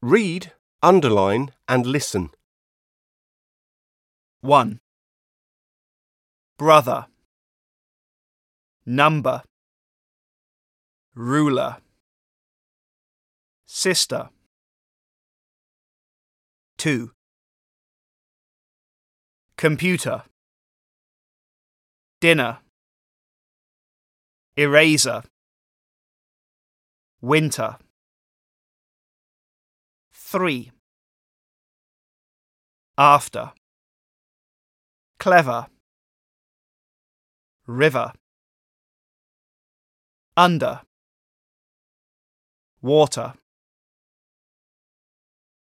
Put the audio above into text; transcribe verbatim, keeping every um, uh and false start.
Read, underline and listen. one. Brother. Number. Ruler. Sister. two. Computer. Dinner. Eraser. Winter. three. After. Clever. River. Under. Water.